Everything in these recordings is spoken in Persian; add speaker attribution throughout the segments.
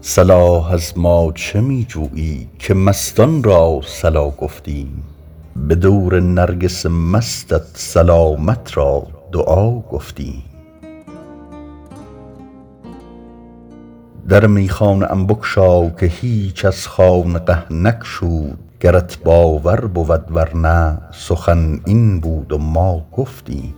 Speaker 1: صلاح از ما چه می جویی که مستان را صلا گفتیم؟ به دور نرگس مستت سلامت را دعا گفتیم. در میخانه ام بگشا که هیچ از خانقه نگشود، گرت باور بود ورنه سخن این بود و ما گفتیم.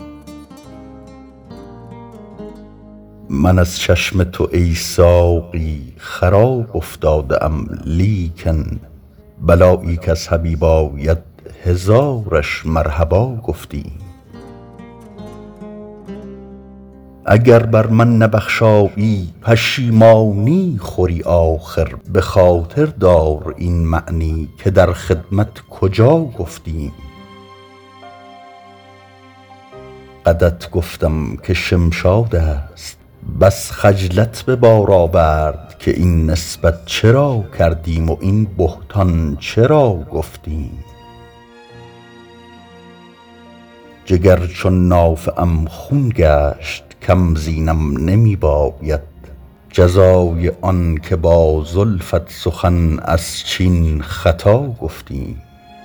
Speaker 1: من از چشم تو ای ساقی خراب افتاده ام، لیکن بلایی کز حبیب آید هزارش مرحبا گفتیم. اگر بر من نبخشایی پشیمانی خوری آخر، به خاطر دار این معنی که در خدمت کجا گفتیم. قدت گفتم که شمشاد است، بس خجلت به بار آورد که این نسبت چرا کردیم و این بهتان چرا گفتیم. جگر چون نافه ام خون گشت، کم زینم نمی باید، جزای آن که با زلفت سخن از چین خطا گفتیم.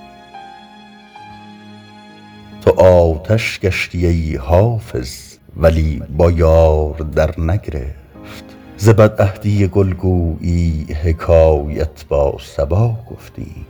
Speaker 1: تو آتش گشتی ای حافظ ولی با یار در نگرفت، ز بدعهدی گلگویی حکایت با صبا گفتیم.